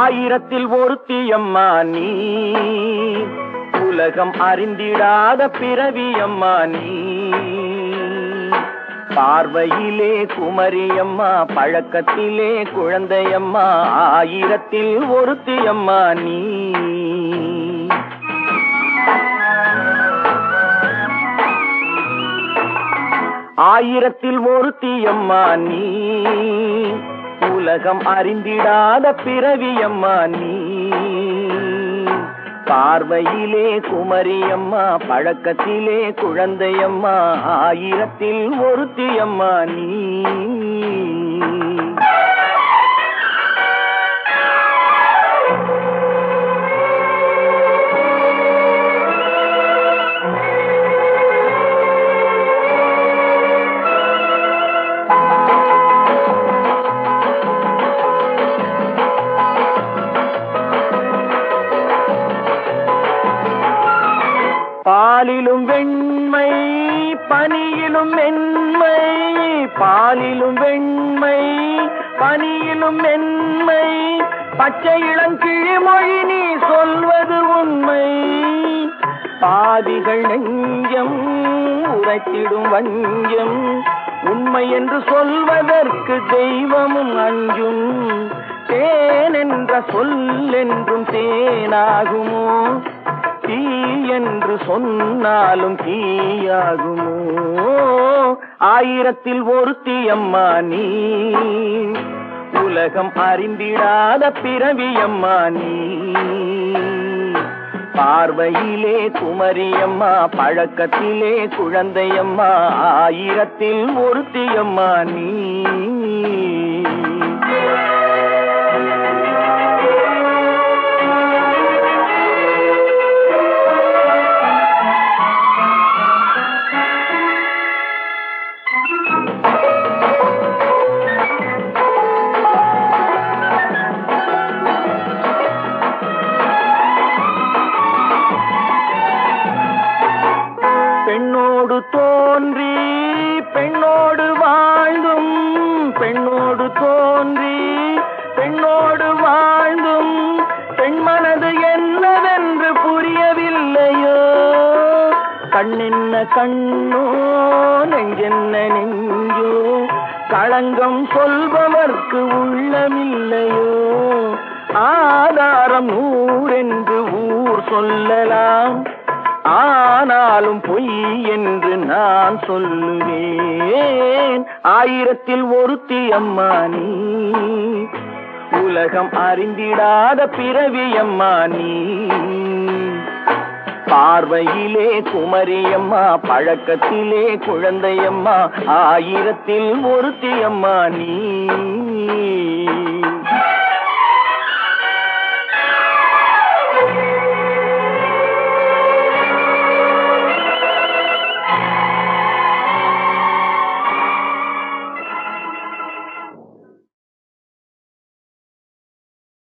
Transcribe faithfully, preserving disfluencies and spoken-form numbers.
ஆயிரத்தில் ஒருத்தியம்மா நீ, உலகம் அறிந்திடாத பிறவியம்மா நீ. பார்வையிலே குமரியம்மா, பழக்கத்திலே குழந்தையம்மா, ஆயிரத்தில் ஒருத்தியம்மா நீ. ஆயிரத்தில் ஒருத்தியம்மா நீ, உலகம் அறிந்திடாத பிறவியம்மா நீ. பார்வையிலே குமரியம்மா, பழக்கத்திலே குழந்தையம்மா, ஆயிரத்தில் ஒருத்தியம்மா நீ. பாலிலும் வெண்மை பனியிலும் மென்மை, பாலிலும் வெண்மை பனியிலும் மென்மை, பச்சை இளங்கிழிமொழி நீ சொல்வது உண்மை. பாதிகள் நெஞ்சம் உரைத்திடும் வஞ்சம், உண்மை என்று சொல்வதற்கு தெய்வமும் அஞ்சும். தேன் என்ற சொல் என்றும் தேனாகுமோ, தீ என்று சொன்னாலும் தீயாகுமோ. ஆயிரத்தில் ஒருத்தியம்மா நீ, உலகம் அறிந்திடாத பிறவியம்மா நீ. பார்வையிலே குமரியம்மா, பழக்கத்திலே குழந்தையம்மா, ஆயிரத்தில் ஒருத்தியம்மா நீ. பெண்ணோடு தோன்றி பெண்ணோடு வாழ்ந்தும், பெண்ணோடு தோன்றி பெண்ணோடு வாழ்ந்தும், பெண்மனது என்னவென்று புரியவில்லையோ. கண்ணென்ன கண்ணோ, நெஞ்சென்ன நெஞ்சோ, களங்கம் சொல்பவர்க்கு உள்ளமில்லையோ. ஆதாரம் நூறென்று ஊர் சொல்லலாம், ஆனாலும் பொய் என்று நான் சொல்லுவேன். ஆயிரத்தில் ஒருத்தியம்மா நீ, உலகம் அறிந்திடாத பிறவியம்மா நீ. பார்வையிலே குமரியம்மா, பழக்கத்திலே குழந்தையம்மா, ஆயிரத்தில் ஒருத்தியம்மா நீ.